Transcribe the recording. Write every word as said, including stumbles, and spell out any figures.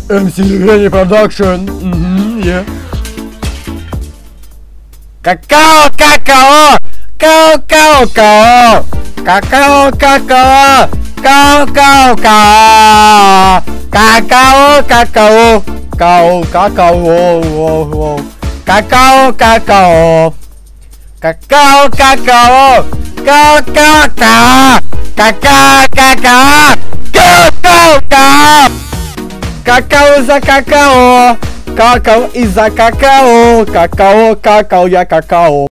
эм си Евгений Продакшн. Угу, я. Какао, какао! Као, као, као! Какао, какао! Као, као, као! Какао, какао! Као, какао! Какао, какао! Какао, какао! Као, као, као! Какао, какао! Као, као, као! Какао за какао! Какао из-за какао! Какао, какао, я какао!